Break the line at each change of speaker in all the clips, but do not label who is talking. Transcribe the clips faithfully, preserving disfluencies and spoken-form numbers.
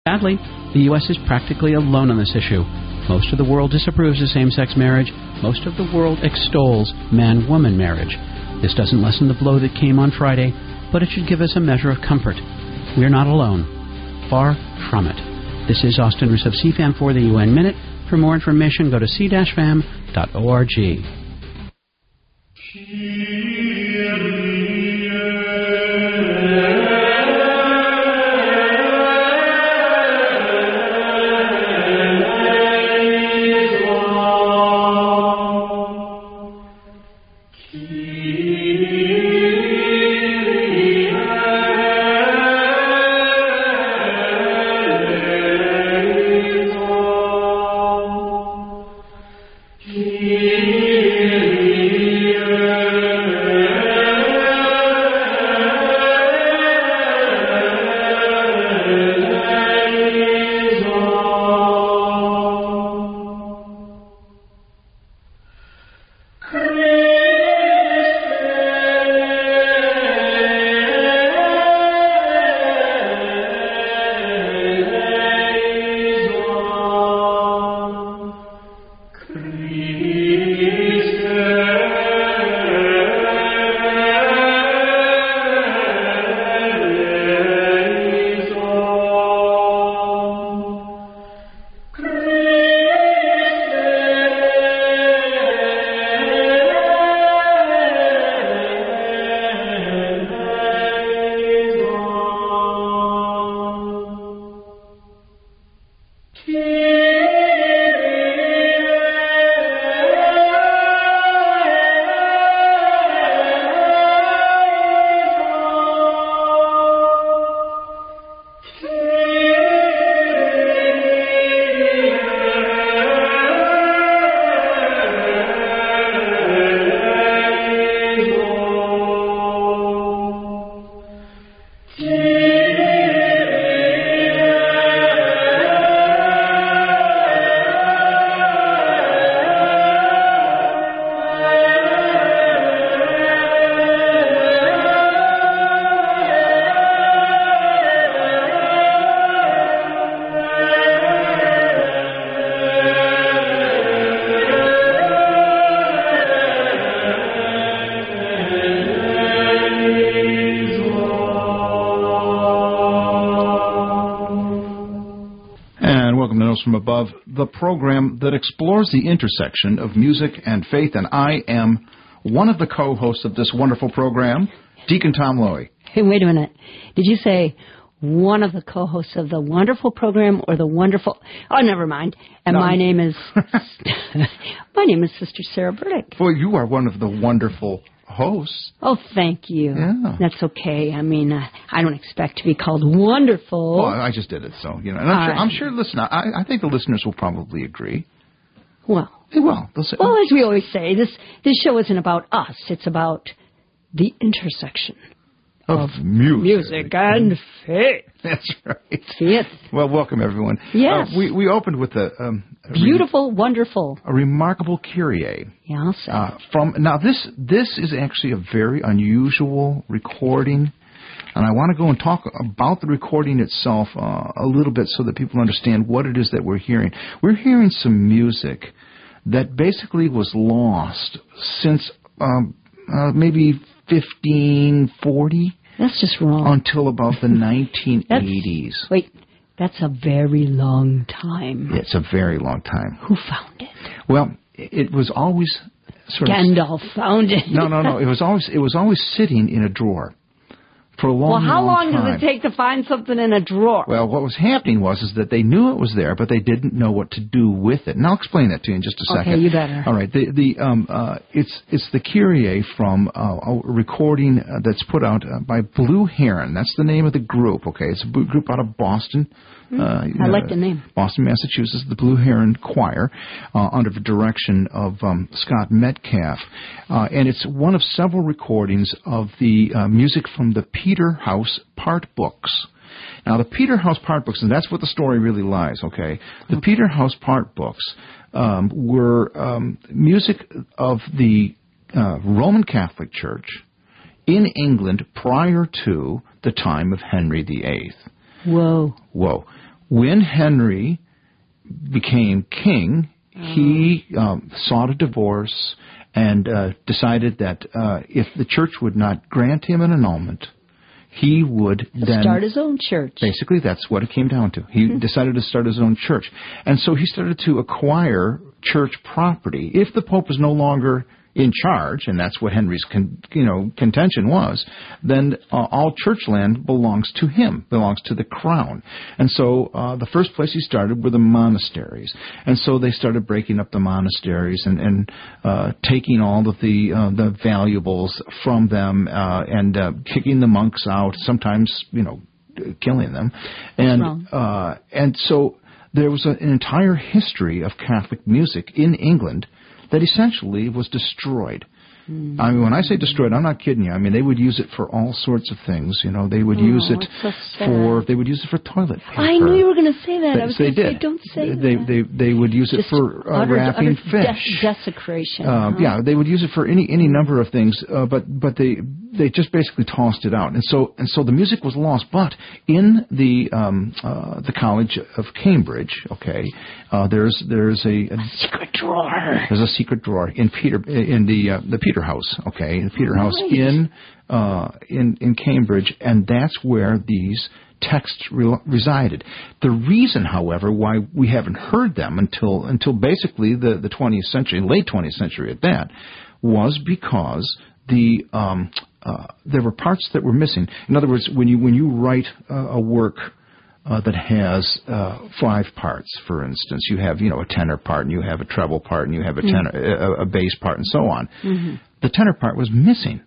Sadly, the U S is practically alone on this issue. Most of the world disapproves of same-sex marriage. Most of the world extols man-woman marriage. This doesn't lessen the blow that came on Friday, but it should give us a measure of comfort. We're not alone. Far from it. This is Austin Rusev, C FAM for the U N Minute. For more information, go to c dash fam dot org.
From Above, the program that explores the intersection of music and faith, and I am one of the co-hosts of this wonderful program, Deacon Tom Lowy.
Hey, wait a minute. Did you say one of the co-hosts of the wonderful program or the wonderful... Oh, never mind. And no. my name is... my name is Sister Sarah Burdick.
Well, you are one of the wonderful hosts.
Oh, thank you.
Yeah.
That's okay. I mean, uh, I don't expect to be called wonderful.
Well, I just did it, so, you know. And I'm, sure, I'm sure, listen, I, I think the listeners will probably agree.
Well.
They will. They'll say,
well, as we always say, this, this show isn't about us. It's about the intersection
of, of music.
music and faith.
That's right.
Faith.
Well, welcome, everyone.
Yes.
Uh, we, we opened with a... Um, a
Beautiful, re- wonderful.
A remarkable Kyrie.
Yeah, I'll say.
Uh, from, now, this this is actually a very unusual recording, and I want to go and talk about the recording itself uh, a little bit so that people understand what it is that we're hearing. We're hearing some music that basically was lost since um, uh, maybe fifteen forty.
That's just wrong.
Until about the nineteen eighties.
That's, wait, that's a very long time.
It's a very long time.
Who found it?
Well, it was always sort
Gandalf
of...
Gandalf found it.
no, no, no. It was always it was always sitting in a drawer for a long,
well, how
long,
long
time.
does it take to find something in a drawer?
Well, what was happening was is that they knew it was there, but they didn't know what to do with it. And I'll explain that to you in just a second.
Okay, you better.
All right. The the um uh it's it's the Kyrie from uh, a recording uh, that's put out uh, by Blue Heron. That's the name of the group. Okay, it's a group out of Boston.
Uh, I like the name.
Boston, Massachusetts, the Blue Heron Choir, uh, under the direction of um, Scott Metcalf. Uh, and it's one of several recordings of the uh, music from the Peterhouse Part Books. Now, the Peterhouse Part Books, and that's what the story really lies, okay? The okay. Peterhouse Part Books um, were um, music of the uh, Roman Catholic Church in England prior to the time of Henry the Eighth.
Whoa.
Whoa. when Henry became king, oh. he um, sought a divorce and uh, decided that uh, if the church would not grant him an annulment, he would
He'll
then
start his own church.
Basically, that's what it came down to. He mm-hmm. decided to start his own church. And so he started to acquire church property. If the Pope was no longer in charge, and that's what Henry's con, you know contention was, then uh, all church land belongs to him, belongs to the crown. And so uh, the first place he started were the monasteries. And so they started breaking up the monasteries and, and uh, taking all of the uh, the valuables from them uh, and uh, kicking the monks out, sometimes, you know, killing them. And uh, and so there was a, an entire history of Catholic music in England that essentially was destroyed. Mm. I mean, when I say destroyed, I'm not kidding you. I mean, they would use it for all sorts of things. You know, they would oh, use it
so
for they would use it for toilet paper.
I knew you were going to say that.
They,
I was
they
going
did.
to say, don't say
they,
that.
They they they would use
Just
it for uh,
utter,
wrapping
utter
fish.
Des- desecration.
Uh,
huh?
Yeah, they would use it for any any number of things. Uh, but but they they just basically tossed it out, and so and so the music was lost. But in the um, uh, the College of Cambridge, okay, uh, there's there's a, a
secret drawer.
There's a secret drawer in Peter in the uh, the Peter House, okay, in the Peter House
right.
in uh, in in Cambridge, and that's where these texts re- resided. The reason, however, why we haven't heard them until until basically the the twentieth century, late twentieth century at that, was because the um, uh, there were parts that were missing. In other words, when you when you write uh, a work Uh, that has uh, five parts, for instance. You have, you know, a tenor part, and you have a treble part, and you have a tenor, mm-hmm. a, a bass part, and so on. Mm-hmm. The tenor part was missing.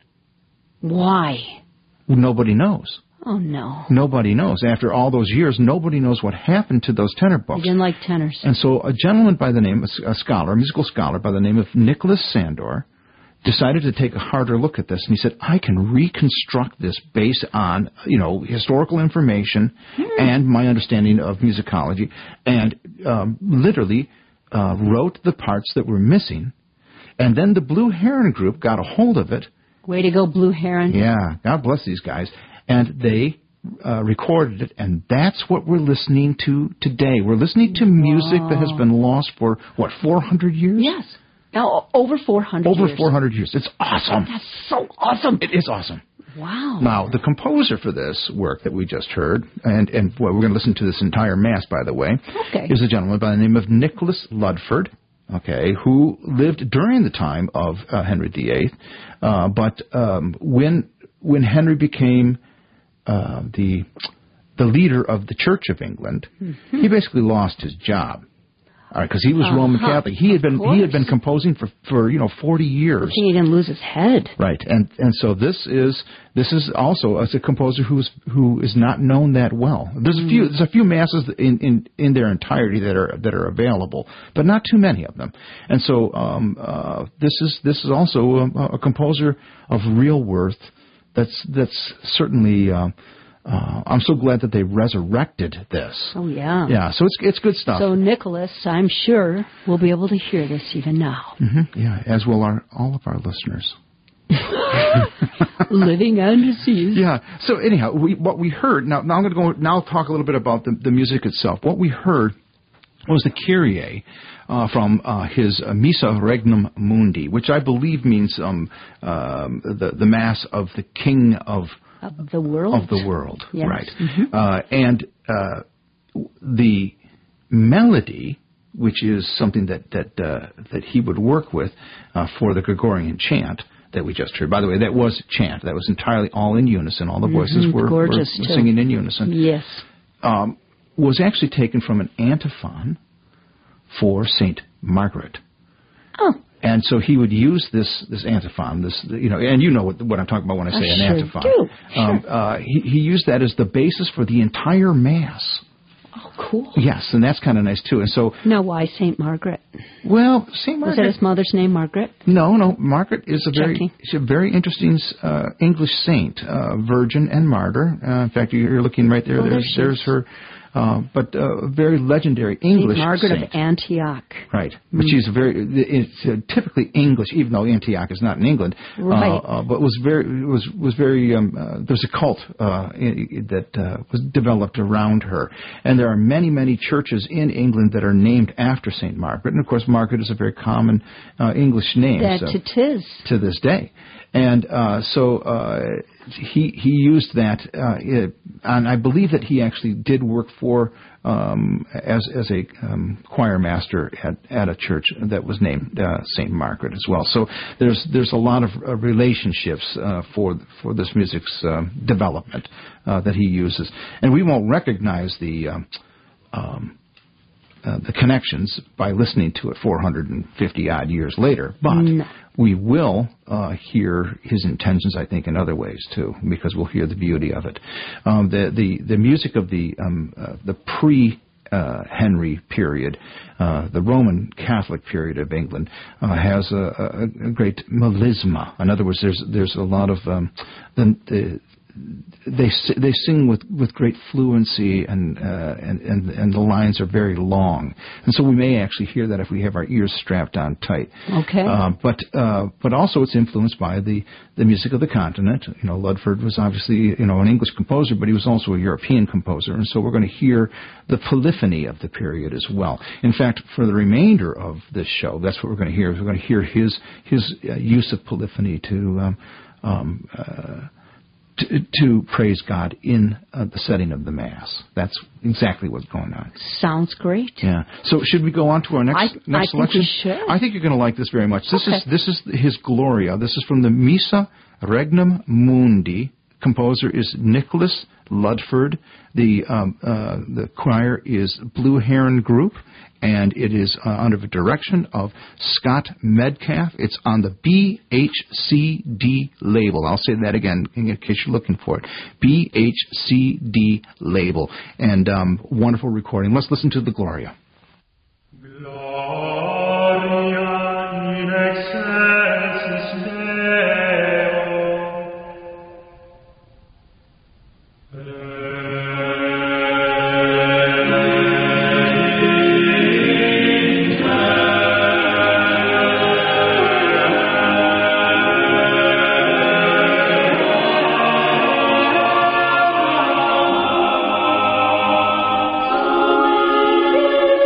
Why?
Nobody knows.
Oh, no.
Nobody knows. After all those years, nobody knows what happened to those tenor books.
They didn't like tenors.
And so a gentleman by the name, a scholar, a musical scholar by the name of Nicholas Sandor, decided to take a harder look at this, and he said, I can reconstruct this based on, you know, historical information mm. and my understanding of musicology, and um, literally uh, wrote the parts that were missing, and then the Blue Heron Group got a hold of it.
Way to go, Blue Heron.
Yeah, God bless these guys. And they uh, recorded it, and that's what we're listening to today. We're listening to music wow. that has been lost for, what, four hundred years?
Yes. Now, over four hundred
Over
years.
four hundred years. It's awesome.
That's so awesome.
It is awesome.
Wow.
Now, the composer for this work that we just heard, and, and well, we're going to listen to this entire mass, by the way,
okay.
is a gentleman by the name of Nicholas Ludford, okay, who lived during the time of uh, Henry the Eighth. Uh, but um, when when Henry became uh, the the leader of the Church of England, mm-hmm. he basically lost his job. All right, because he was uh-huh. Roman Catholic. He had been he had been composing for, for you know forty years.
He didn't lose his head.
Right, and and so this is this is also as a composer who's who is not known that well. There's a few there's a few masses in, in, in their entirety that are that are available, but not too many of them. And so um, uh, this is this is also a, a composer of real worth. That's that's certainly. Uh, Uh, I'm so glad that they resurrected this.
Oh, yeah.
Yeah, so it's it's good stuff.
So, Nicholas, I'm sure, will be able to hear this even now.
Mm-hmm. Yeah, as will our all of our listeners.
Living and deceased.
Yeah, so anyhow, we, what we heard, now, now I'm going to go now talk a little bit about the, the music itself. What we heard was the Kyrie uh, from uh, his uh, Missa Regnum Mundi, which I believe means um, um, the, the Mass of the King of
Of the world?
Of the world,
yes.
right.
Mm-hmm.
Uh, and uh, the melody, which is something that that uh, that he would work with uh, for the Gregorian chant that we just heard. By the way, that was chant. That was entirely all in unison. All the voices
mm-hmm.
were, were singing in unison.
Yes.
Um, was actually taken from an antiphon for Saint Margaret.
Oh.
And so he would use this this antiphon, this you know, and you know what, what I'm talking about when I say
I
an
sure
antiphon.
Do.
Um,
sure.
uh, he, he used that as the basis for the entire Mass.
Oh, cool.
Yes, and that's kind of nice too. And so
now, why Saint Margaret?
Well, Saint Margaret.
Was that his mother's name, Margaret?
No, no. Margaret is a very
Checking.
she's a very interesting uh, English saint, uh, virgin and martyr. Uh, in fact, you're looking right there.
Oh,
there's
there
there's her uh, but uh, very legendary English
Saint Margaret
saint.
of Antioch.
Right,
Mm-hmm.
but she's very. It's uh, typically English, even though Antioch is not in England.
Right.
Uh, uh, but was very was was very. Um, uh, there's a cult uh, in, that uh, was developed around her, and there are many many churches in England that are named after Saint Margaret, and of course Margaret is a very common uh, English name.
That
so,
it is.
to this day. And uh, so uh, he he used that, uh, it, and I believe that he actually did work for um, as as a um, choir master at, at a church that was named uh, Saint Margaret as well. So there's there's a lot of uh, relationships uh, for for this music's uh, development uh, that he uses, and we won't recognize the. Um, um, Uh, the connections by listening to it four hundred fifty odd years later, but
no.
we will uh, hear his intentions, I think, in other ways too, because we'll hear the beauty of it. Um, the the the music of the um, uh, the pre uh, Henry period, uh, the Roman Catholic period of England, uh, has a, a, a great melisma. In other words, there's there's a lot of um, the, the They they sing with, with great fluency, and, uh, and and and the lines are very long, and so we may actually hear that if we have our ears strapped on tight.
Okay.
Uh, but uh, but also it's influenced by the, the music of the continent. You know, Ludford was obviously you know an English composer, but he was also a European composer, and so we're going to hear the polyphony of the period as well. In fact, for the remainder of this show, that's what we're going to hear. We're going to hear his his uh, use of polyphony to. Um, um, uh, To, to praise God in uh, the setting of the Mass. That's exactly what's going on.
Sounds great.
Yeah. So should we go on to our next
I,
next
I
selection?
think we should.
I think you're going to like this very much. This
Okay.
is this is his Gloria. This is from the Missa Regnum Mundi. Composer is Nicholas Ludford. The um, uh, the choir is Blue Heron Group, and it is uh, under the direction of Scott Metcalf. It's on the B H C D label. I'll say that again in case you're looking for it. B H C D label. And um, wonderful recording. Let's listen to the Gloria.
Gloria in excelsis Deo.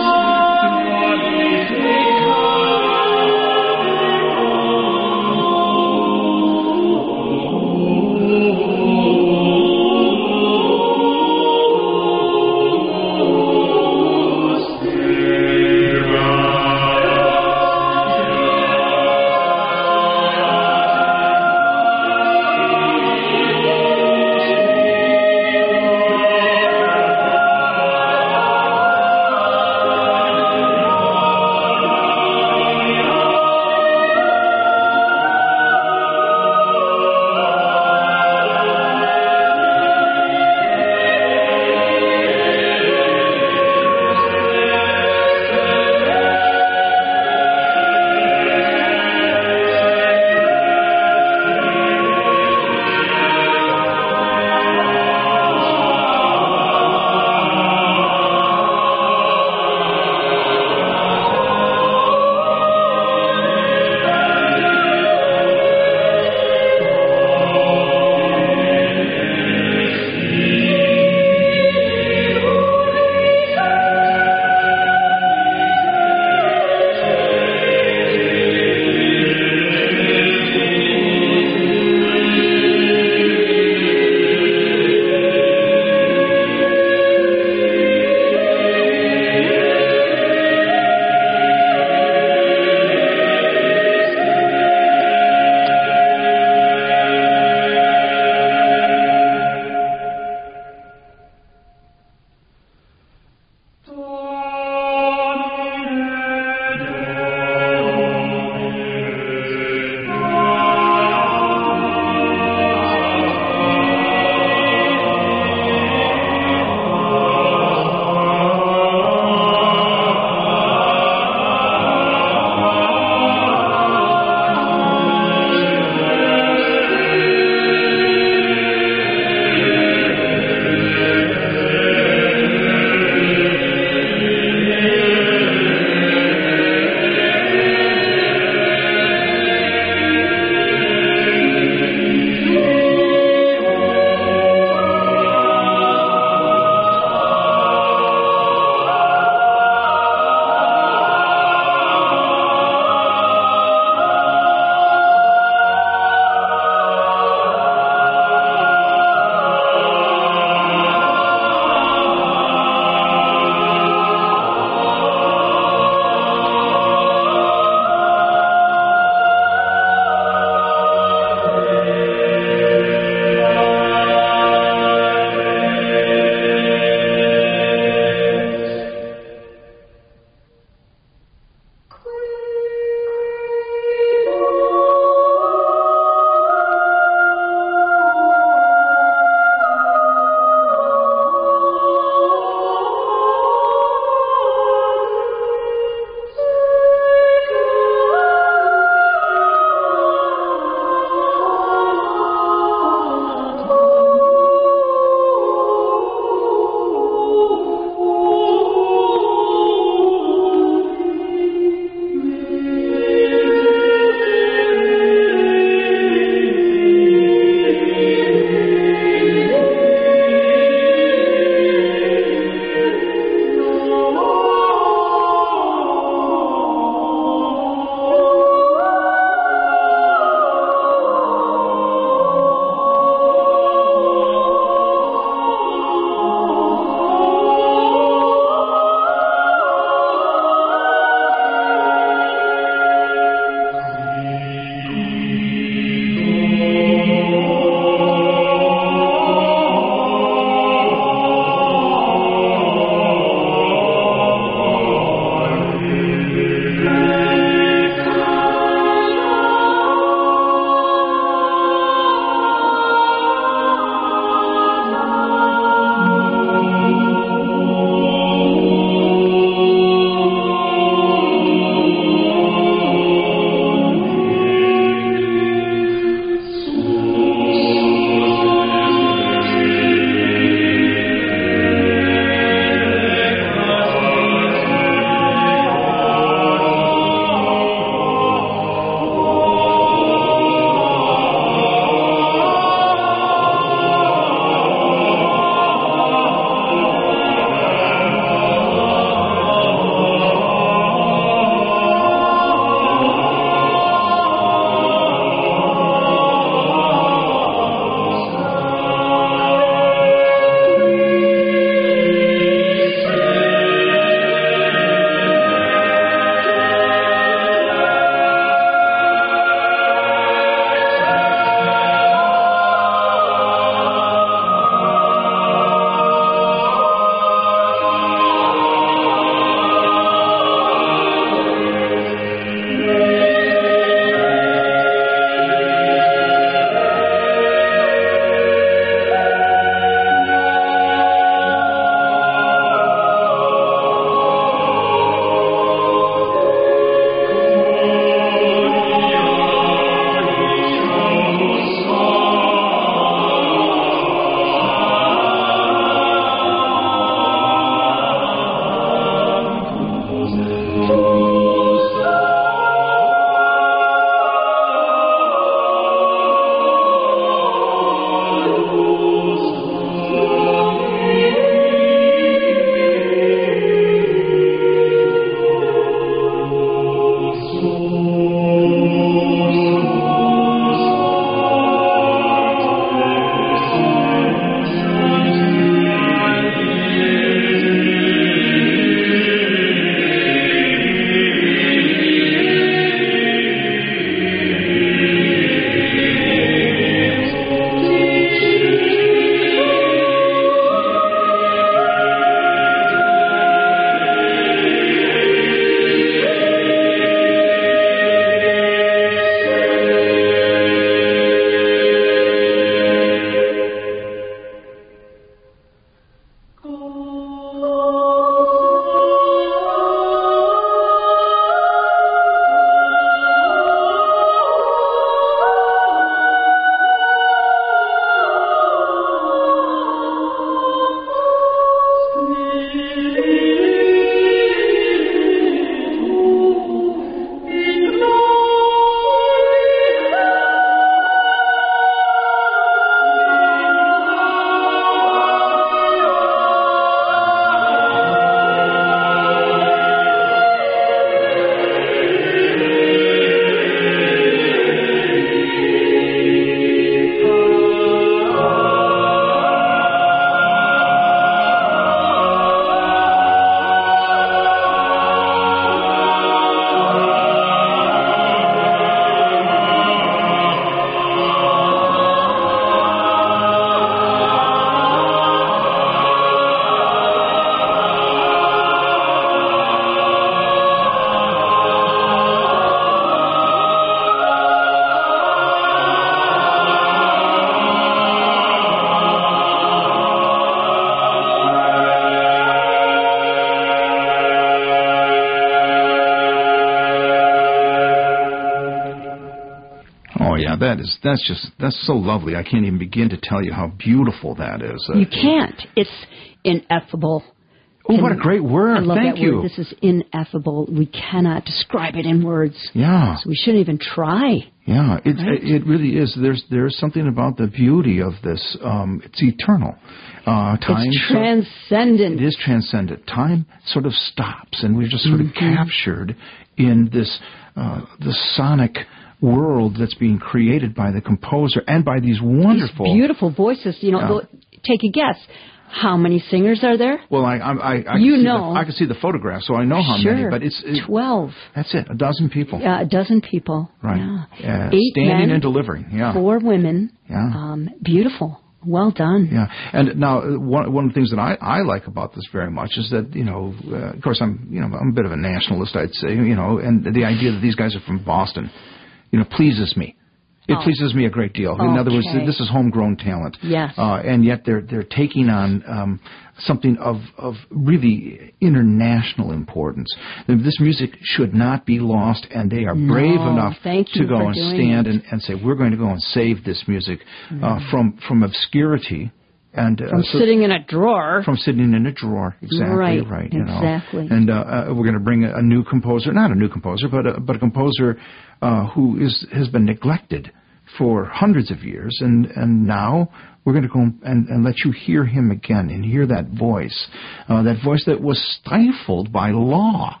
Yeah, that is that's just that's so lovely. I can't even begin to tell you how beautiful that is. Uh,
you can't. It's ineffable.
Oh, what a great word!
I love
Thank
that
you.
word. This is ineffable. We cannot describe it in words.
Yeah.
So we shouldn't even try.
Yeah, it
Right?
it really is. There's there's something about the beauty of this. Um, it's eternal. Uh, time
It's
so-
transcendent.
It is transcendent. Time sort of stops, and we're just sort of
Mm-hmm.
captured in this uh, the sonic world that's being created by the composer and by these wonderful,
These beautiful voices. You know,
Yeah.
go- take a guess. How many singers are there?
Well, I I I, I
You
can see
know.
the, I can see the photograph, so I know how
sure.
many. But it's it,
twelve.
that's it, a dozen people,
Uh, a dozen people.
right?
Yeah.
Uh,
Eight
standing
men,
and delivering. Yeah,
four women.
Yeah.
Um, beautiful. Well done.
Yeah, and now uh, one one of the things that I, I like about this very much is that you know, uh, of course I'm you know I'm a bit of a nationalist, I'd say, you know, and the idea that these guys are from Boston, you know, pleases me. It
Oh.
pleases me a great deal. In other words,
Okay.
this is homegrown talent.
Yes.
Uh, and yet they're they're taking on um, something of of really international importance. This music should not be lost, and they are brave
No,
enough
thank
to
you
go
for
and
doing
stand
it.
and, and say, we're going to go and save this music uh, from from obscurity. And, uh,
From
so-
sitting in a drawer.
from sitting in a drawer, exactly
Right,
right. You know.
exactly.
And uh, uh, we're going to bring a, a new composer, not a new composer, but a, but a composer uh, who is has been neglected for hundreds of years, and and now we're going to go and, and let you hear him again and hear that voice, uh, that voice that was stifled by law.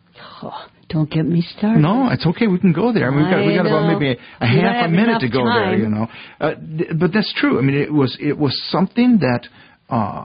Oh, don't get me started.
No, it's okay. We can go there. I mean, we've got, we
I
got about
know.
maybe a, a
We don't
half a
have
minute
enough
to go
time.
there. You know, uh, th- but that's true. I mean, it was it was something that uh,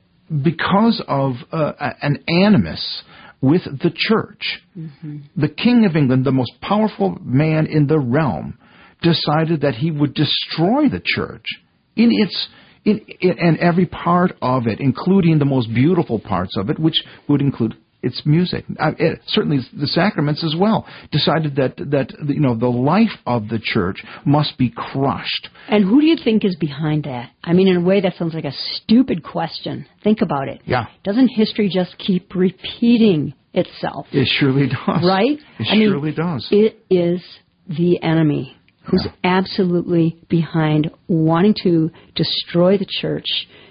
because of uh, a- an animus with the church,
Mm-hmm.
the King of England, the most powerful man in the realm, decided that he would destroy the church in its in, in and every part of it, including the most beautiful parts of it, which would include its music, uh, it, certainly the sacraments as well. Decided that that you know the life of the church must be crushed.
And who do you think is behind that? I mean, in a way, that sounds like a stupid question. Think about it.
Yeah.
Doesn't history just keep repeating itself?
It surely does.
Right?
It
I mean,
surely does.
It is the enemy who's
Yeah.
absolutely behind wanting to destroy the church,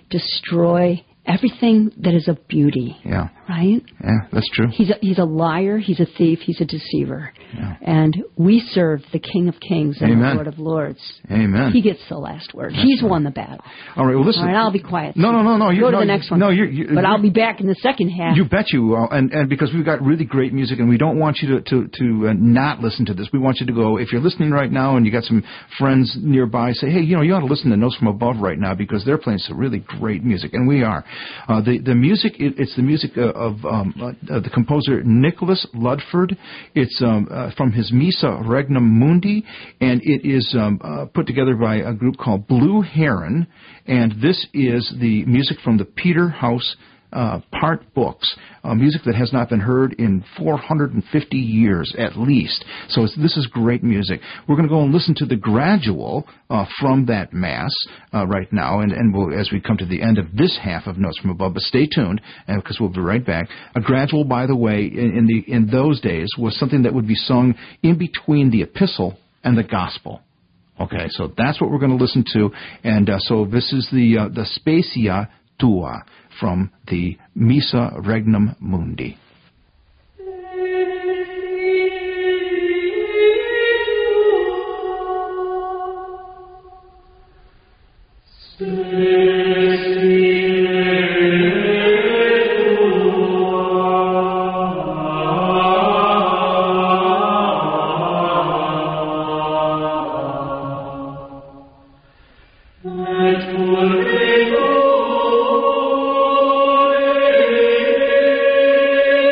destroy everything that is of beauty.
Yeah.
Right?
Yeah, that's true.
He's a, he's a liar, he's a thief, he's a deceiver.
Yeah.
And we serve the King of Kings and
Amen.
the Lord of Lords.
Amen.
He gets the last word. He's won the battle.
All right. Well, listen.
All right, I'll be quiet.
No, no, no, no.
Go
You,
to
no,
the next one.
No, you're. you
but I'll be back in the second half.
You bet you will, and and because we've got really great music, and we don't want you to to to uh, not listen to this. We want you to go. If you're listening right now, and you got some friends nearby, say, hey, you know, you ought to listen to Notes from Above right now because they're playing some really great music, and we are. Uh, the the music, it, it's the music uh, of um, uh, the composer Nicholas Ludford. It's um, uh, from his Missa Regnum Mundi, and it is um, uh, put together by a group called Blue Heron, and this is the music from the Peter House uh, part books, uh, music that has not been heard in four hundred fifty years at least. So it's, this is great music. We're going to go and listen to the gradual uh, from that Mass uh, right now, and, and we'll, as we come to the end of this half of Notes from Above, but stay tuned, because we'll be right back. A gradual, by the way, in, in, the, in those days was something that would be sung in between the epistle and the gospel. Okay, so that's what we're going to listen to, and uh, so this is the uh, the Specia Tua from the Missa Regnum Mundi.
Et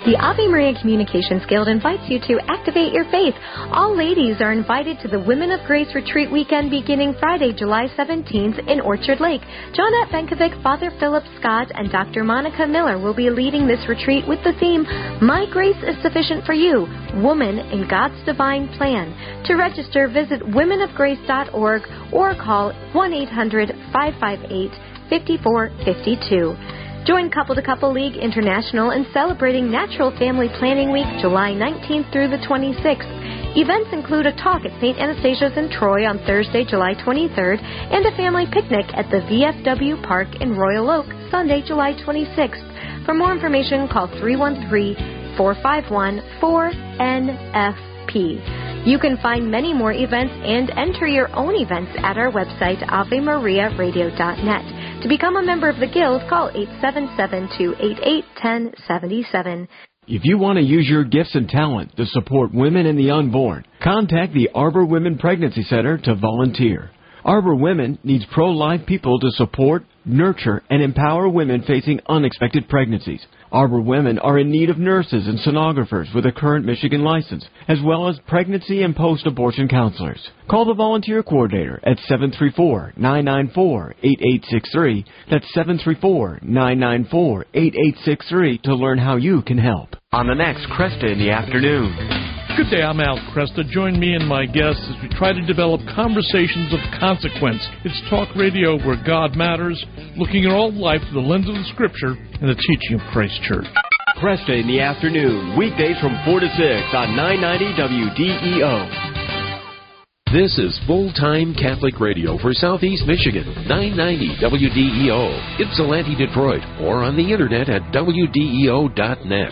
The Ave Maria Communications Guild invites you to activate your faith. All ladies are invited to the Women of Grace Retreat Weekend beginning Friday, July seventeenth in Orchard Lake. Johnette Benkovic, Father Philip Scott, and Doctor Monica Miller will be leading this retreat with the theme, My Grace is Sufficient for You, Woman in God's Divine Plan. To register, visit women of grace dot org or call one eight hundred, five five eight, five four five two. Join Couple to Couple League International in celebrating Natural Family Planning Week, July nineteenth through the twenty-sixth. Events include a talk at Saint Anastasia's in Troy on Thursday, July twenty-third, and a family picnic at the V F W Park in Royal Oak, Sunday, July twenty-sixth. For more information, call three one three, four five one, four N F P. You can find many more events and enter your own events at our website, ave maria radio dot net. To become a member of the Guild, call eight seven seven, two eight eight, one zero seven seven.
If you want to use your gifts and talent to support women and the unborn, contact the Arbor Women Pregnancy Center to volunteer. Arbor Women needs pro-life people to support, nurture, and empower women facing unexpected pregnancies. Arbor Women are in need of nurses and sonographers with a current Michigan license, as well as pregnancy and post-abortion counselors. Call the volunteer coordinator at seven three four, nine nine four, eight eight six three. That's seven three four, nine nine four, eight eight six three to learn how you can help. On the next Cresta in the Afternoon.
Good day, I'm Al Cresta. Join me and my guests as we try to develop conversations of consequence. It's talk radio where God matters, looking at all life through the lens of the Scripture and the teaching of Christ Church.
Cresta in the Afternoon, weekdays from four to six on nine ninety W D E O.
This is full-time Catholic radio for Southeast Michigan, nine ninety W D E O, Ypsilanti, Detroit, or on the internet at W D E O dot net.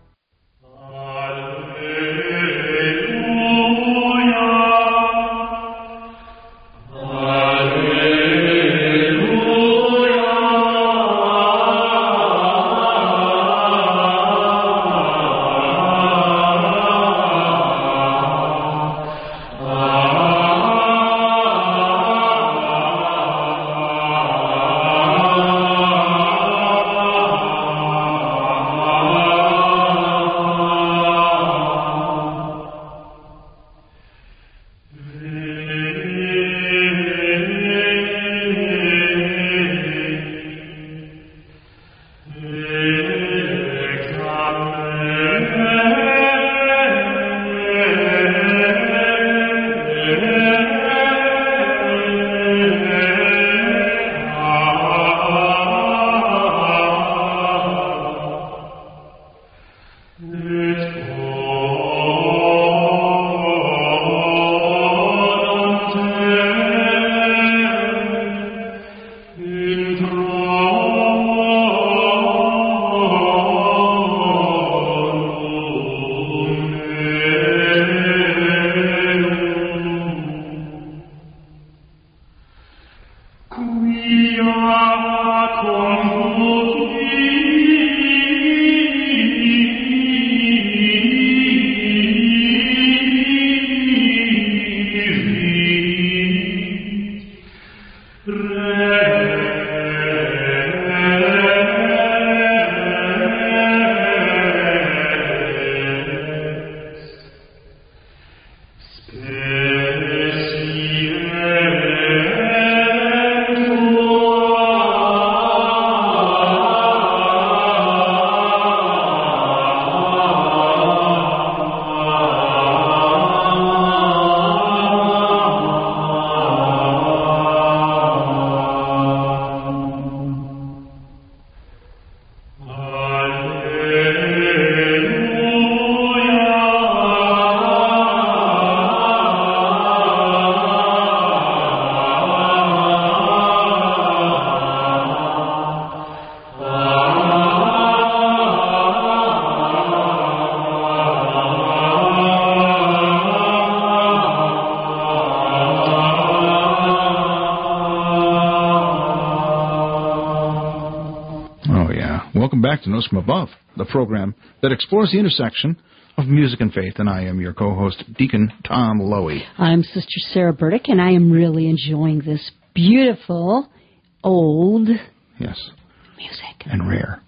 Back to Notes from Above, the program that explores the intersection of music and faith, and I am your co-host, Deacon Tom Lowy.
I'm Sister Sarah Burdick, and I am really enjoying this beautiful, old
yes,
music.
And rare.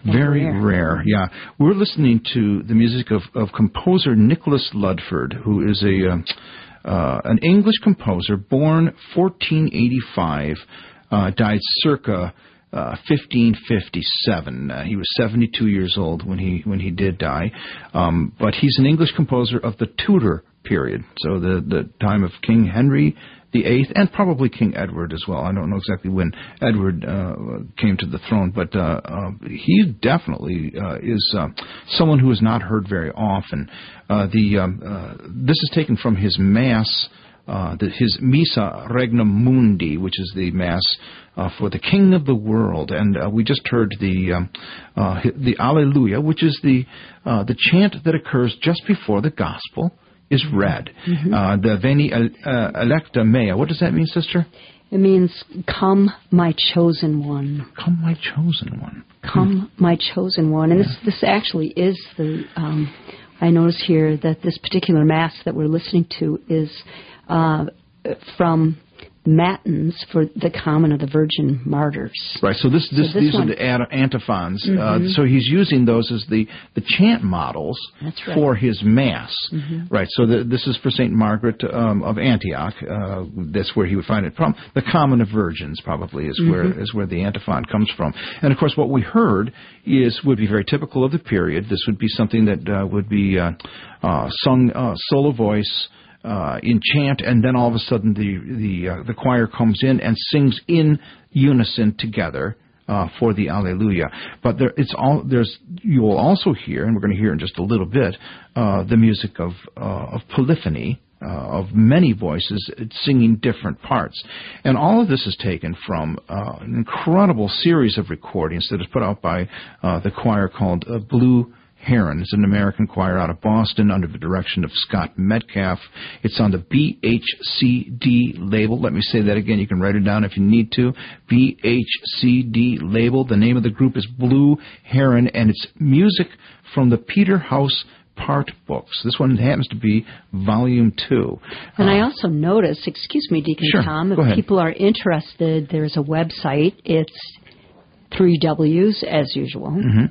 Very
rare.
rare, yeah. We're listening to the music of, of composer Nicholas Ludford, who is a uh, uh, an English composer born fourteen eighty-five, uh, died circa uh, fifteen fifty-seven. Uh, he was seventy-two years old when he when he did die, um, but he's an English composer of the Tudor period, so the the time of King Henry the Eighth, and probably King Edward as well. I don't know exactly when Edward uh, came to the throne, but uh, uh, he definitely uh, is uh, someone who is not heard very often. Uh, the um, uh, this is taken from his Mass, uh, the, his Missa Regnum Mundi, which is the Mass uh, for the King of the world, and uh, we just heard the um, uh, the Alleluia, which is the uh, the chant that occurs just before the Gospel is read. Mm-hmm. Uh, the Veni uh, Electa Mea. What does that mean, sister?
It means, come, my chosen one.
Come, my chosen one.
Come, hmm. my chosen one. And yeah. this this actually is the, um, I notice here that this particular Mass that we're listening to is uh, from Matins for the Common of the Virgin Martyrs.
Right, so this, this, so this these one, are the ad- antiphons. Mm-hmm. Uh, so he's using those as the, the chant models
That's right.
for his Mass.
Mm-hmm.
Right, so the, this is for Saint Margaret um, of Antioch. Uh, that's where he would find it from. The Common of Virgins probably is mm-hmm. where is where the antiphon comes from. And, of course, what we heard is would be very typical of the period. This would be something that uh, would be uh, uh, sung uh, solo voice, Uh, in chant, and then all of a sudden the the uh, the choir comes in and sings in unison together uh, for the Alleluia. But there, it's all there's you will also hear, and we're going to hear in just a little bit, uh, the music of uh, of polyphony. Uh, of many voices singing different parts. And all of this is taken from uh, an incredible series of recordings that is put out by uh, the choir called uh, Blue Heron. It's an American choir out of Boston under the direction of Scott Metcalf. It's on the B H C D label. Let me say that again. You can write it down if you need to. B H C D label. The name of the group is Blue Heron, and it's music from the Peterhouse Part Books. This one happens to be Volume two.
And
uh,
I also noticed, excuse me, Deacon
sure,
Tom, if
go ahead.
people are interested, there's a website. It's three W's, as usual.
Mm-hmm.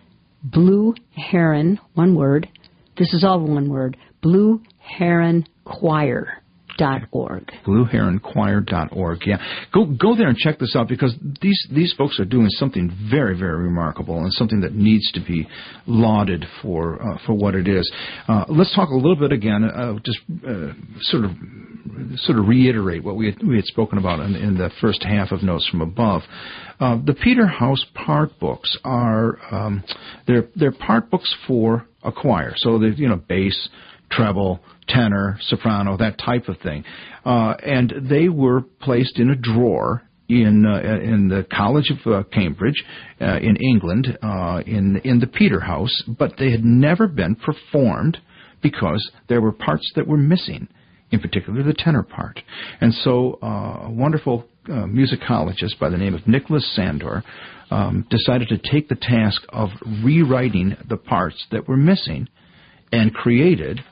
Blue Heron, one word. This is all one word. Blue Heron Choir. Dot org.
Blue Heron Choir dot org. Yeah, go go there and check this out, because these these folks are doing something very very remarkable and something that needs to be lauded for uh, for what it is. Uh, let's talk a little bit again. Uh, just uh, sort of sort of reiterate what we had, we had spoken about in, in the first half of Notes from Above. Uh, the Peterhouse Part Books are um, they're they're part books for a choir. So they you know bass, treble, tenor, soprano, that type of thing. Uh, and they were placed in a drawer in uh, in the College of uh, Cambridge uh, in England, uh, in in the Peterhouse, but they had never been performed because there were parts that were missing, in particular the tenor part. And so uh, a wonderful uh, musicologist by the name of Nicholas Sandor um, decided to take the task of rewriting the parts that were missing and created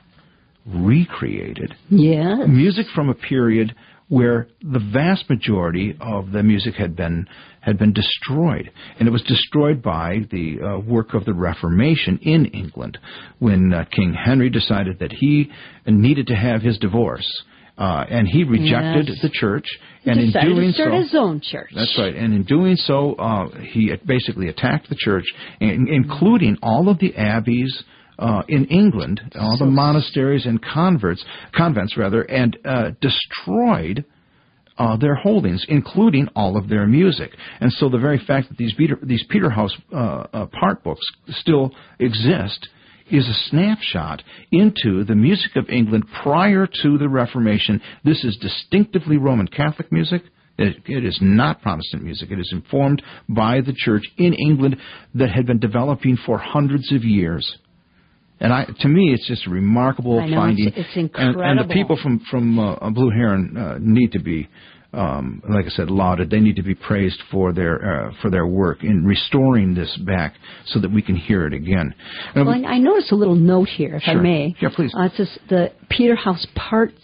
recreated
yes.
music from a period where the vast majority of the music had been had been destroyed, and it was destroyed by the uh, work of the Reformation in England, when uh, King Henry decided that he needed to have his divorce, uh, and he rejected
yes.
the church.
He
and in doing
to start
so,
his own church.
That's right. And in doing so, uh, he basically attacked the church, including all of the abbeys Uh, in England, all the monasteries and converts, convents rather, and uh, destroyed uh, their holdings, including all of their music. And so the very fact that these Peter, these Peterhouse uh, uh, part books still exist is a snapshot into the music of England prior to the Reformation. This is distinctively Roman Catholic music. It, it is not Protestant music. It is informed by the church in England that had been developing for hundreds of years. And I, to me, it's just a remarkable
I know,
finding.
It's, it's incredible.
And, and the people from from uh, Blue Heron uh, need to be, um, like I said, lauded. They need to be praised for their uh, for their work in restoring this back so that we can hear it again.
Well, I, I noticed a little note here, if
sure.
I may.
Yeah, please.
Uh, it says the Peterhouse Part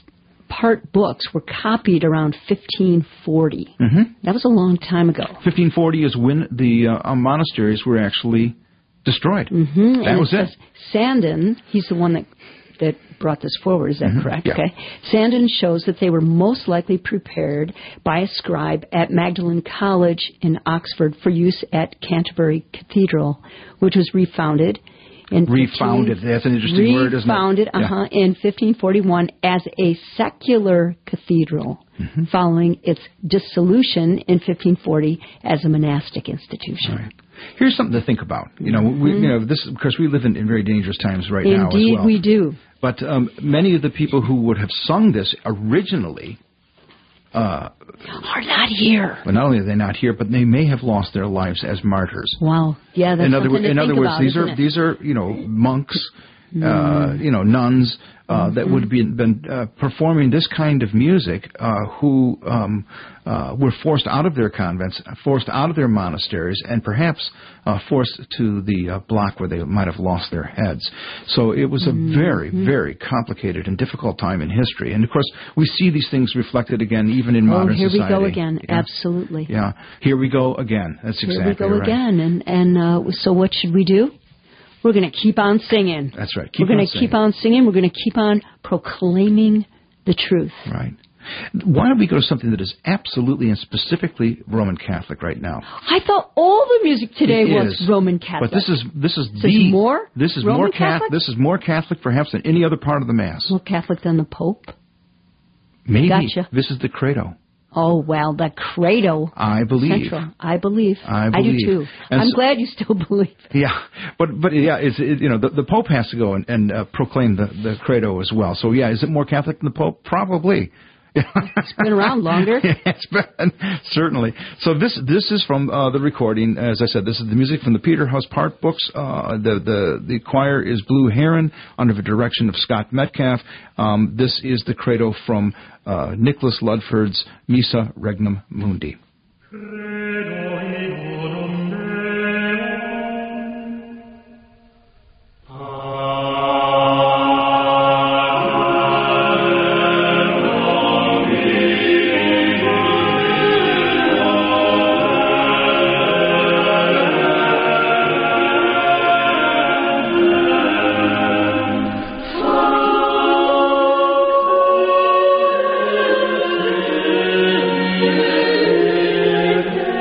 part books were copied around fifteen forty.
Mm-hmm.
That was a long time ago.
fifteen forty is when the uh, monasteries were actually destroyed.
Mm-hmm.
That
and
was it.
Sandon, he's the one that that brought this forward. Is that
Mm-hmm.
correct?
Yeah.
Okay. Sandon shows that they were most likely prepared by a scribe at Magdalen College in Oxford for use at Canterbury Cathedral, which was refounded in
Refounded.
fifteen
That's an interesting word, isn't it?
Refounded,
Yeah.
uh-huh, in fifteen forty-one as a secular cathedral,
Mm-hmm.
following its dissolution in fifteen forty as a monastic institution.
Right. Here's something to think about. You know, we, you know, this, of course, we live in, in very dangerous times right now as
Indeed,
well.
we do.
But um, many of the people who would have sung this originally, uh,
Are not here.
well, not only are they not here, but they may have lost their lives as martyrs.
Wow. Yeah, that's
in other,
something to
in
think
other words,
about,
these
isn't
are
it?
these are you know monks, uh, you know nuns uh, that would have been, been uh, performing this kind of music, uh, who um, uh, were forced out of their convents, forced out of their monasteries, and perhaps uh, forced to the uh, block where they might have lost their heads. So it was a very, very complicated and difficult time in history. And of course, we see these things reflected again, even in
Oh,
modern
here
society.
we go again.
Yeah.
Absolutely.
Yeah, here we go again. That's
Here
exactly
we go
right.
again. And and uh, so what should we do? We're going to keep on singing.
That's right. Keep
We're going
on
to
singing.
keep on singing. We're going to keep on proclaiming the truth.
Right. Why don't we go to something that is absolutely and specifically Roman Catholic right now?
I thought all the music today
It
was
is.
Roman Catholic.
But this is this is
This
the
is more
this is
Roman
more Catholic.
Catholic?
This is more Catholic perhaps than any other part of the Mass.
more Catholic than the Pope.
Maybe
Gotcha.
this is the Credo.
Oh, well, the Credo.
I believe.
Central. I believe.
I
do
believe.
too.
And
I'm
so-
glad you still believe.
Yeah, but but yeah, it's it, you know the, the Pope has to go and, and uh, proclaim the, the Credo as well. So yeah, is it more Catholic than the Pope? Probably.
It's been around longer.
It's been, certainly. So this this is from uh, the recording. As I said, this is the music from the Peterhouse Part books. Uh, the the the choir is Blue Heron under the direction of Scott Metcalf. Um, this is the Credo from uh, Nicholas Ludford's Missa Regnum Mundi.
Amen.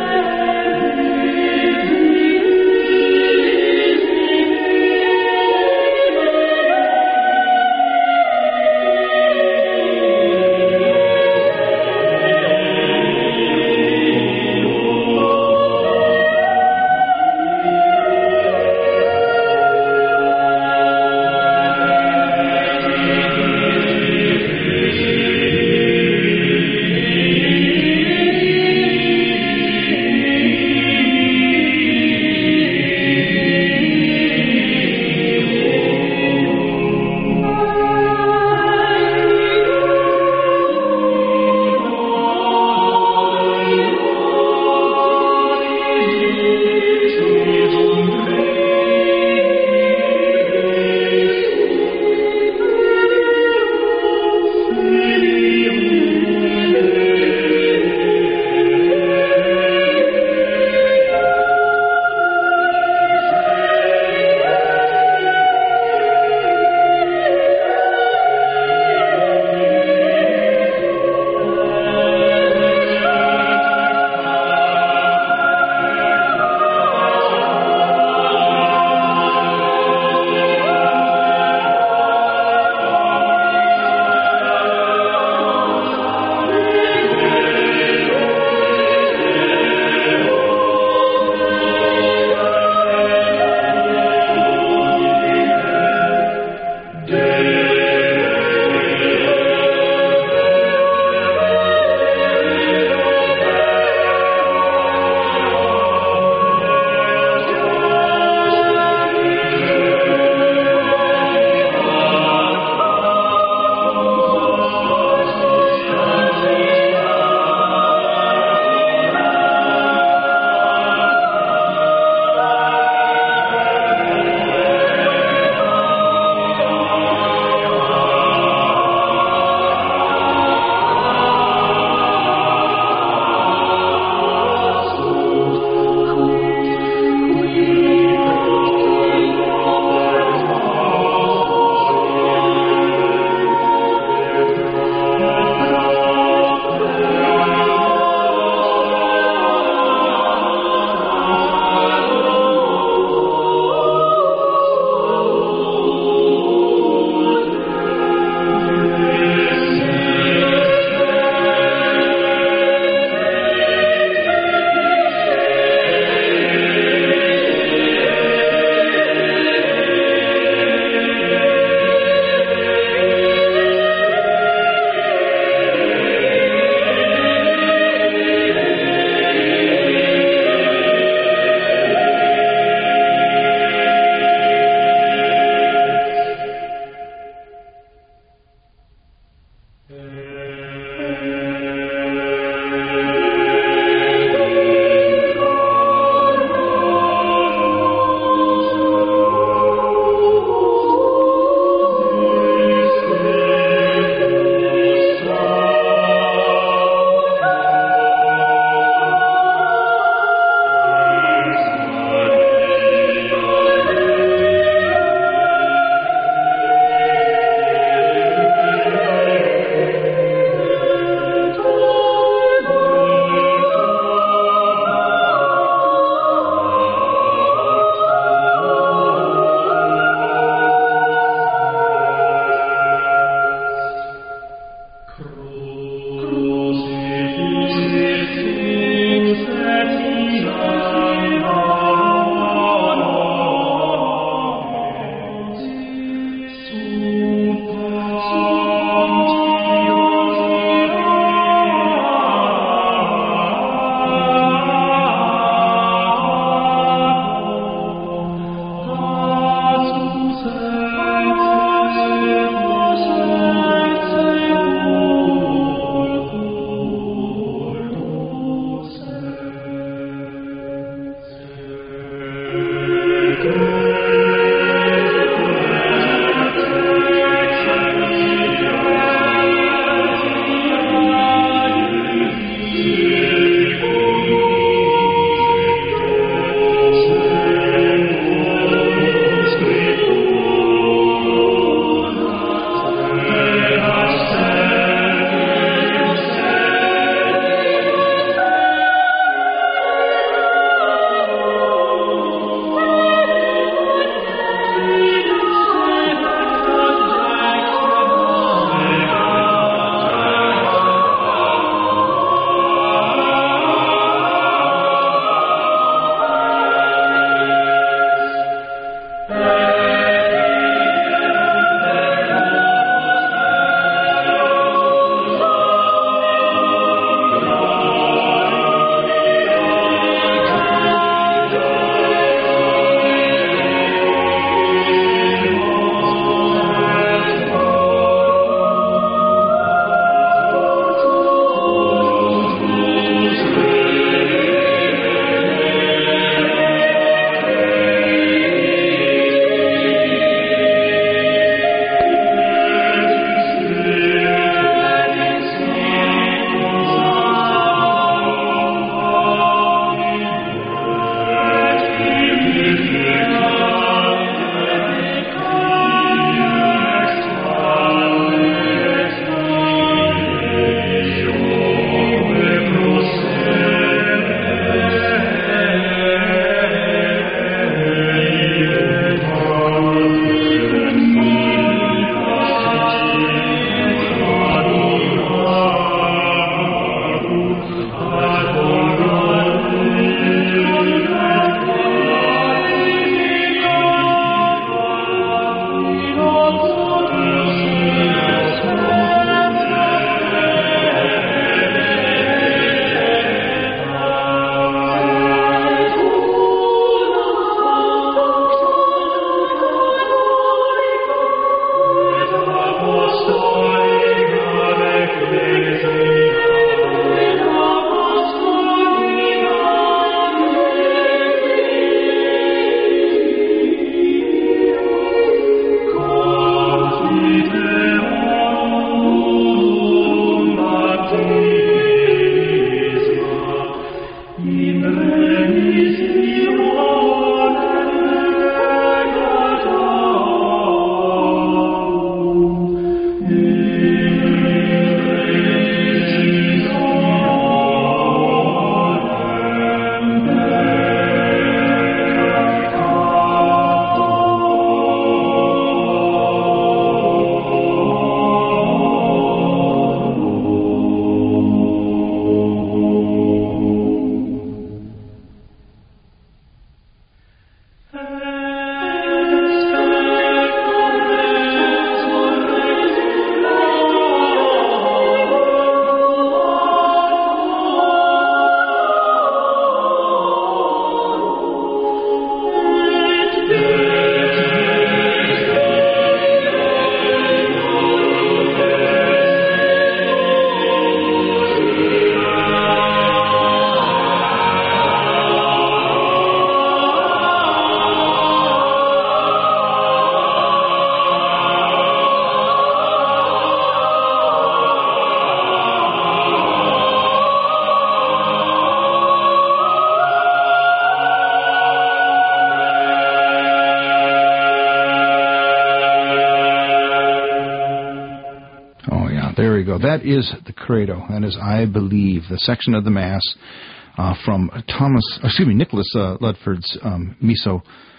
That is the Credo. That is I Believe, the section of the Mass uh, from Thomas, excuse me, Nicholas uh, Ludford's um, Missa,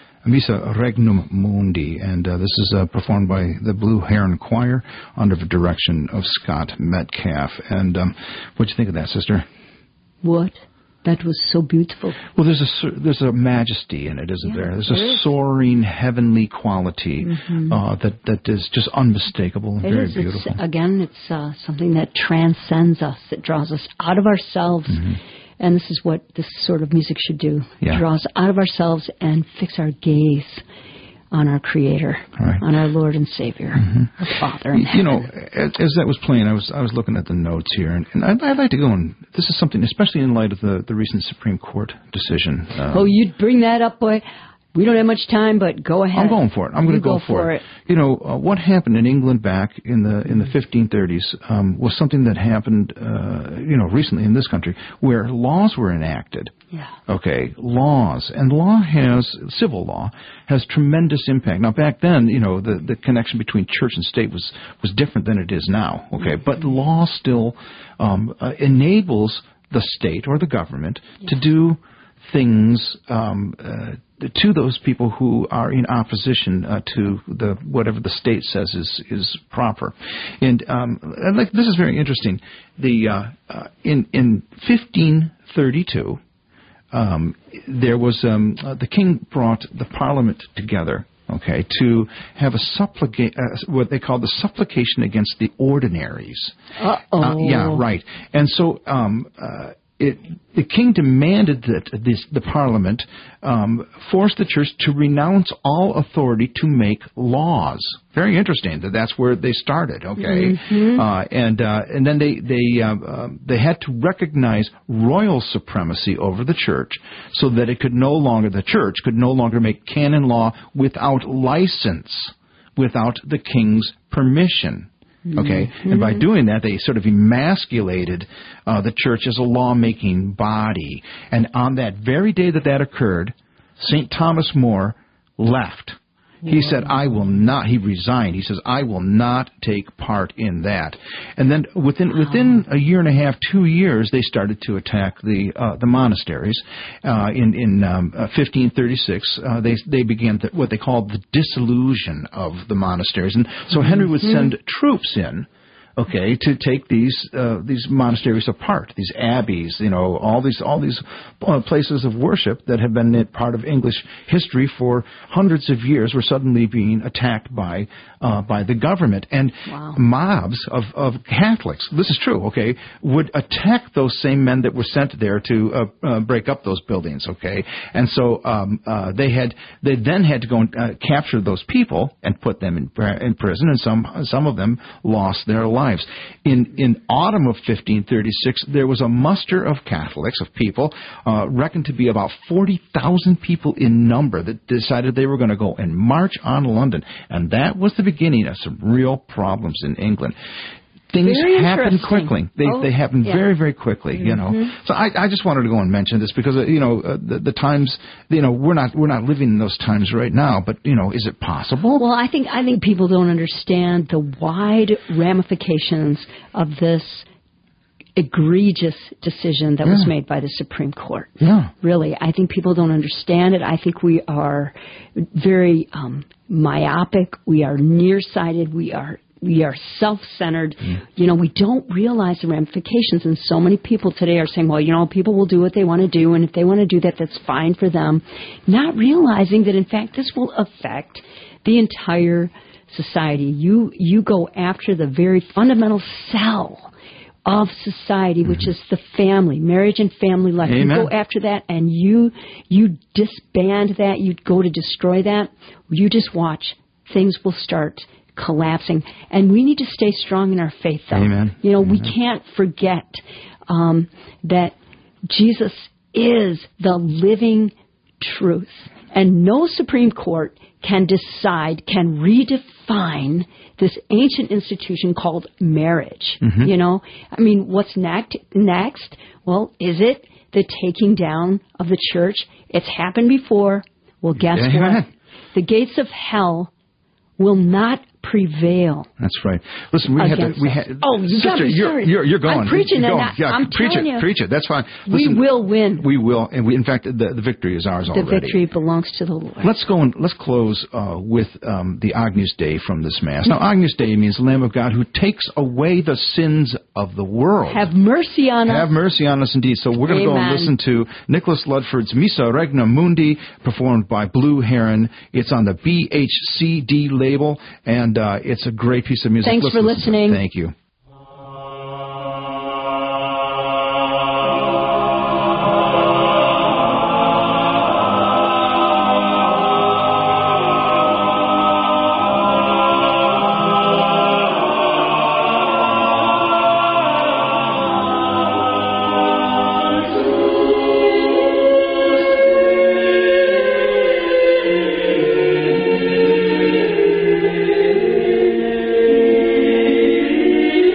Missa Regnum Mundi, and uh, this is uh, performed by the Blue Heron Choir under the direction of Scott Metcalf. And um, what'd you think of that, sister?
What? That was so beautiful.
Well, there's a there's a majesty in it, isn't
yeah,
there? There's
there
a
is.
soaring heavenly quality
mm-hmm.
uh, that that is just unmistakable and
it
very
is.
beautiful.
It's, again, it's uh, something that transcends us. It draws us out of ourselves,
mm-hmm.
and this is what this sort of music should do.
Yeah.
It draws us out of ourselves and fix our gaze on our Creator,
right.
on our Lord and Savior,
mm-hmm.
our Father in
you
heaven.
know, as, as that was playing, I was I was looking at the notes here, and, and I'd, I'd like to go and this is something, especially in light of the, the recent Supreme Court decision. Um,
oh, you'd bring that up, boy. We don't have much time, but go ahead.
I'm going for it. I'm going to
go,
go for,
for
it.
it.
You know, uh, what happened in England back in the in the fifteen thirties um, was something that happened, uh, you know, recently in this country, where laws were enacted.
Yeah.
Okay, laws. And law has, civil law, has tremendous impact. Now, back then, you know, the, the connection between church and state was, was different than it is now. Okay, mm-hmm. But law still um, uh, enables the state or the government yeah. to do things um, uh, to those people who are in opposition uh, to the whatever the state says is is proper. And um, and like this is very interesting. The uh, uh, in in fifteen thirty-two, um, there was um, uh, the king brought the Parliament together. Okay, to have a supplica- uh, what they call the supplication against the ordinaries.
Uh-oh.
Uh, yeah, right. And so um, uh, it, the king demanded that this, the Parliament um, force the church to renounce all authority to make laws. Very interesting that that's where they started. Okay,
mm-hmm.
uh, and uh, and then they they uh, uh, they had to recognize royal supremacy over the church, so that it could no longer the church could no longer make canon law without license, without the king's permission. Okay,
mm-hmm.
and by doing that, they sort of emasculated uh, the church as a lawmaking body. And on that very day that that occurred, Saint Thomas More left. He said, I will not, he resigned. He says, I will not take part in that. And then within wow. within a year and a half, two years, they started to attack the uh, the monasteries. Uh, in in um, uh, fifteen thirty-six, uh, they they began the, what they called the dissolution of the monasteries. And so Henry would send troops in okay, to take these uh, these monasteries apart, these abbeys, you know, all these all these uh, places of worship that have been part of English history for hundreds of years were suddenly being attacked by uh, by the government. And
wow.
mobs of, of Catholics, this is true, okay, would attack those same men that were sent there to uh, uh, break up those buildings, okay? And so um, uh, they had they then had to go and uh, capture those people and put them in, in prison, and some some of them lost their lives. In in autumn of fifteen thirty-six, there was a muster of Catholics, of people, uh, reckoned to be about forty thousand people in number, that decided they were going to go and march on London. And that was the beginning of some real problems in England. Things
very
happen quickly. They
oh,
they happen
yeah.
very, very quickly,
Mm-hmm.
you know. So I, I just wanted to go and mention this because, uh, you know, uh, the, the times, you know, we're not we're not living in those times right now. But, you know, is it possible?
Well, I think I think people don't understand the wide ramifications of this egregious decision that
yeah.
was made by the Supreme Court.
Yeah.
Really, I think people don't understand it. I think we are very um, myopic. We are nearsighted. We are we are self-centered. Mm. You know, we don't realize the ramifications. And so many people today are saying, well, you know, people will do what they want to do, and if they want to do that, that's fine for them. Not realizing that, in fact, this will affect the entire society. You you go after the very fundamental cell of society, which mm-hmm. is the family, marriage and family life.
Amen.
You go after that and you you disband that, you go to destroy that, you just watch. Things will start collapsing. And we need to stay strong in our faith, though.
Amen.
You know,
Amen.
we can't forget um, that Jesus is the living truth. And no Supreme Court can decide, can redefine this ancient institution called marriage. Mm-hmm. You know, I mean, what's next? Next? Well, is it the taking down of the church? It's happened before. Well, guess
yeah.
what? The gates of hell will not prevail.
That's right. Listen, we had to. We had.
Oh, you
sister,
got me
you're,
started.
you're, you're going.
I'm preaching
you're
it.
going. Yeah,
I'm
preach
telling
it.
you.
Preach it. That's fine. Listen,
we will win.
We will, and we, in fact, the, the victory is ours
the
already.
The victory belongs to the Lord.
Let's go and let's close uh, with um, the Agnus Dei from this Mass. Now, Agnus Dei means the Lamb of God who takes away the sins of the world.
Have mercy on us.
Have mercy on us, indeed. So we're going to go and listen to Nicholas Ludford's Missa Regna Mundi, performed by Blue Heron. It's on the B H C D label, and uh, it's a great piece of music.
Thanks
Let's
for listening.
Thank you.
Amen.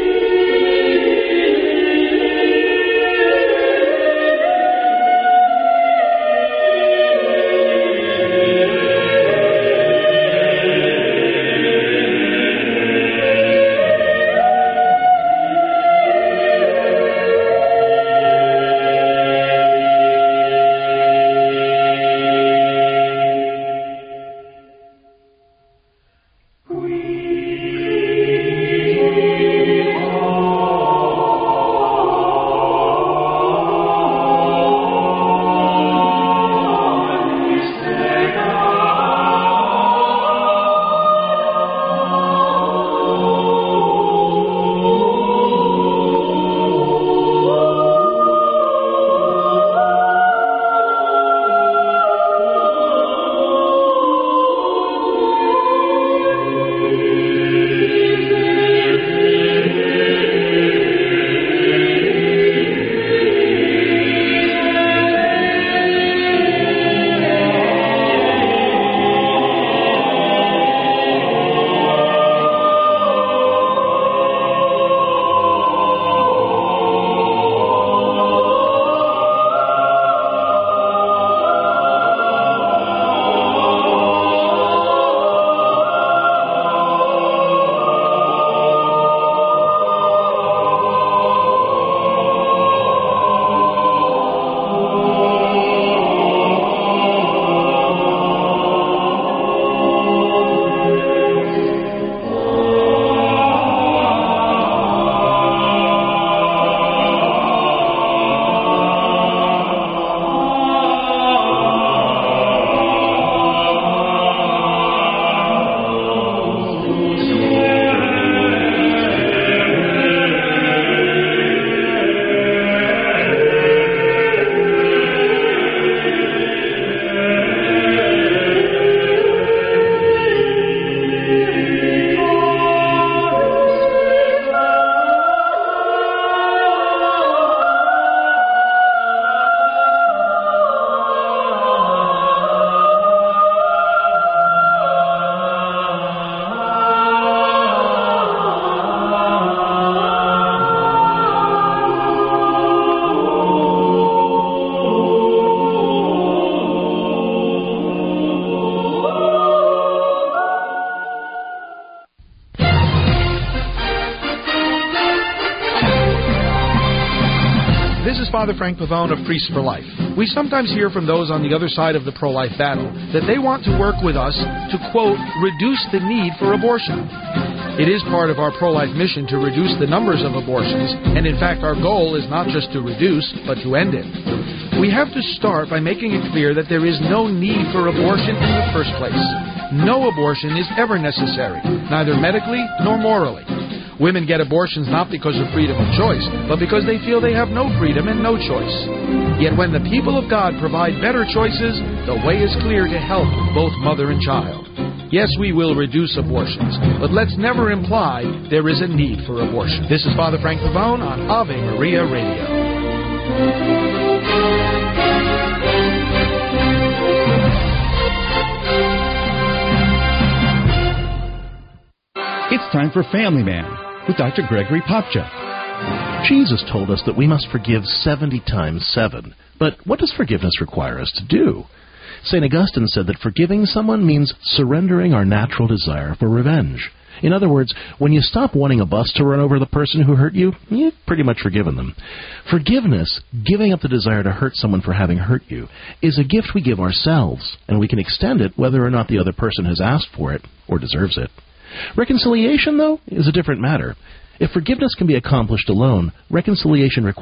Father Frank Pavone of Priests for Life. We sometimes hear from those on the other side of the pro-life battle that they want to work with us to, quote, reduce the need for abortion. It is part of our pro-life mission to reduce the numbers of abortions, and in fact our goal is not just to reduce, but to end it. We have to start by making it clear that there is no need for abortion in the first place. No abortion is ever necessary, neither medically nor morally. Women get abortions not because of freedom of choice, but because they feel they have no freedom and no choice. Yet when the people of God provide better choices, the way is clear to help both mother and child. Yes, we will reduce abortions, but let's never imply there is a need for abortion. This is Father Frank Pavone on Ave Maria Radio.
It's time for Family Man with Doctor Gregory Popchak.
Jesus told us that we must forgive seventy times seven. But what does forgiveness require us to do? Saint Augustine said that forgiving someone means surrendering our natural desire for revenge. In other words, when you stop wanting a bus to run over the person who hurt you, you've pretty much forgiven them. Forgiveness, giving up the desire to hurt someone for having hurt you, is a gift we give ourselves, and we can extend it whether or not the other person has asked for it or deserves it. Reconciliation, though, is a different matter. If forgiveness can be accomplished alone, reconciliation requires